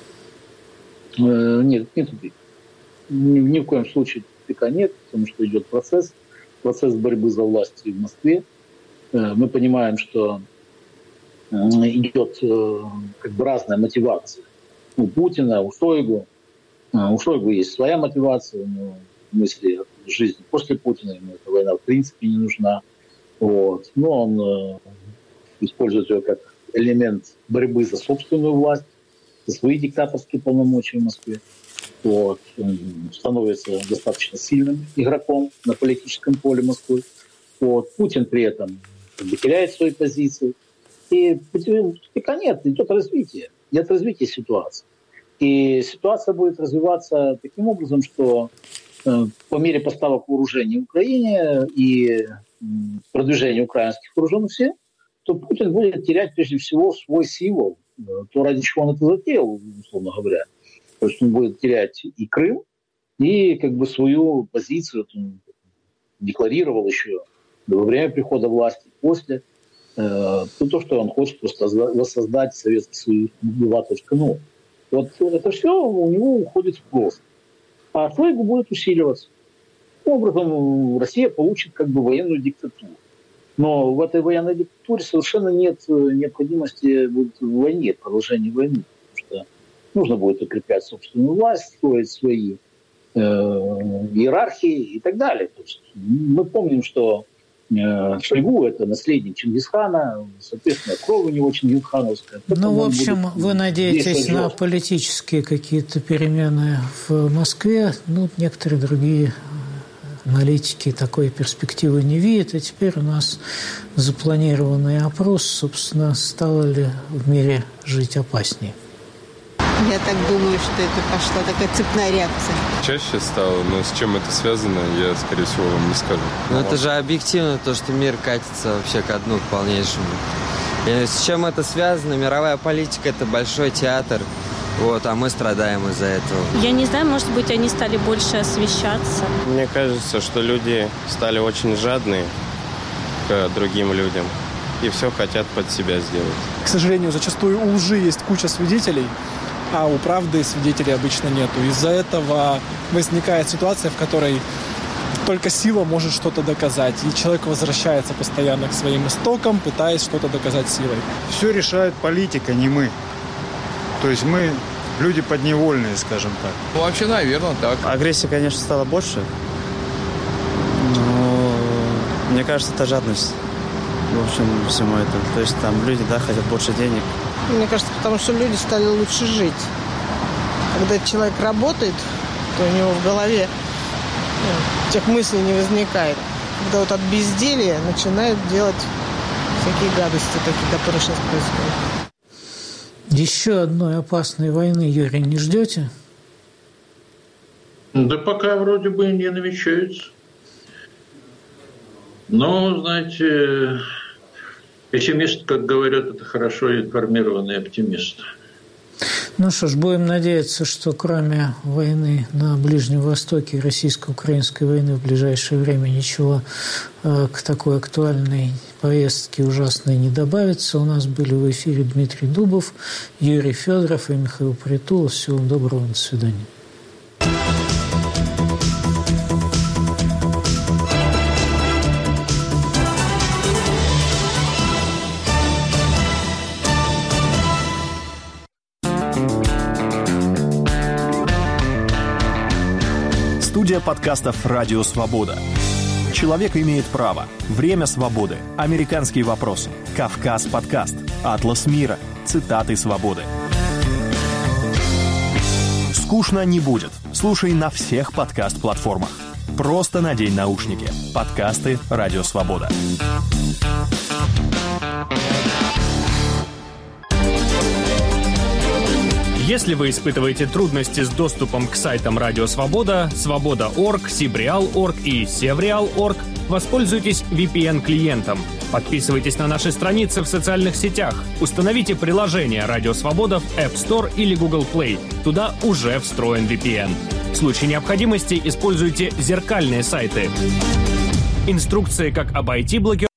Нет, не тупик. Ни, ни в коем случае тупика нет, потому что идет процесс, процесс борьбы за власть в Москве. Мы понимаем, что идет как бы разная мотивация. У Путина, у Шойгу. У Шойгу есть своя мотивация, но в мысли жизни после Путина, ему эта война в принципе не нужна. Вот. Но он э, использует ее как элемент борьбы за собственную власть, за свои диктаторские полномочия в Москве. Вот. Он становится достаточно сильным игроком на политическом поле Москвы. Вот. Путин при этом как бы теряет свои позиции. И тупика нет, идет развитие. Идет развитие ситуации. И ситуация будет развиваться таким образом, что по мере поставок вооружений Украине и продвижения украинских вооруженных сил, то Путин будет терять прежде всего свой символ, то, ради чего он это затеял, условно говоря. То есть он будет терять и Крым, и как бы свою позицию, он декларировал еще во время прихода власти, после, э, то, что он хочет воссоздать Советский Союз два точка ноль. Вот это все у него уходит в прошлое. А Шойгу будет усиливаться. Таким образом, Россия получит как бы военную диктатуру. Но в этой военной диктатуре совершенно нет необходимости будет в войне, продолжении войны. Потому что нужно будет укреплять собственную власть, строить свои э, иерархии и так далее. То есть мы помним, что э, Шойгу – это наследник Чингисхана, соответственно, кровь у него чингисхановская. Ну, в общем, вы надеетесь на политические какие-то перемены в Москве, ну, некоторые другие аналитики такой перспективы не видят. И теперь у нас запланированный опрос, собственно, стало ли в мире жить опаснее. Я так думаю, что это пошла такая цепная реакция. Чаще стало, но с чем это связано, я, скорее всего, вам не скажу. Ну, это же объективно, то, что мир катится вообще ко дну, к полнейшему. И с чем это связано? Мировая политика – это большой театр, вот, а мы страдаем из-за этого. Я не знаю, может быть, они стали больше освещаться. Мне кажется, что люди стали очень жадные к другим людям и все хотят под себя сделать. К сожалению, зачастую у лжи есть куча свидетелей, а у правды свидетелей обычно нету. Из-за этого возникает ситуация, в которой только сила может что-то доказать, и человек возвращается постоянно к своим истокам, пытаясь что-то доказать силой. Все решает политика, не мы. То есть мы люди подневольные, скажем так. Ну, вообще, наверное, так. Агрессия, конечно, стала больше, но мне кажется, это жадность. В общем, всему этому. То есть там люди, да, хотят больше денег. Мне кажется, потому что люди стали лучше жить. Когда человек работает, то у него в голове ну, тех мыслей не возникает. Когда вот от безделья начинают делать всякие гадости, такие, которые сейчас происходят. Еще одной опасной войны, Юрий, не ждете? Да пока вроде бы не намечается. Но, знаете, пессимист, как говорят, это хорошо информированный оптимист. Ну что ж, будем надеяться, что кроме войны на Ближнем Востоке, российско-украинской войны в ближайшее время ничего э, к такой актуальной повестке ужасной не добавится. У нас были в эфире Дмитрий Дубов, Юрий Федоров и Михаил Притулов. Всего доброго, до свидания. Студия подкастов «Радио Свобода». Человек имеет право. Время свободы. Американские вопросы. Кавказ подкаст. Атлас мира. Цитаты свободы. Скучно не будет. Слушай на всех подкаст-платформах. Просто надень наушники. Подкасты «Радио Свобода». Если вы испытываете трудности с доступом к сайтам Радио Свобода, Свобода точка орг, Сибреал точка орг и Севреал точка орг, воспользуйтесь ви пи эн-клиентом. Подписывайтесь на наши страницы в социальных сетях. Установите приложение Радио Свобода в App Store или Google Play. Туда уже встроен ви пи эн. В случае необходимости используйте зеркальные сайты. Инструкции, как обойти блокировку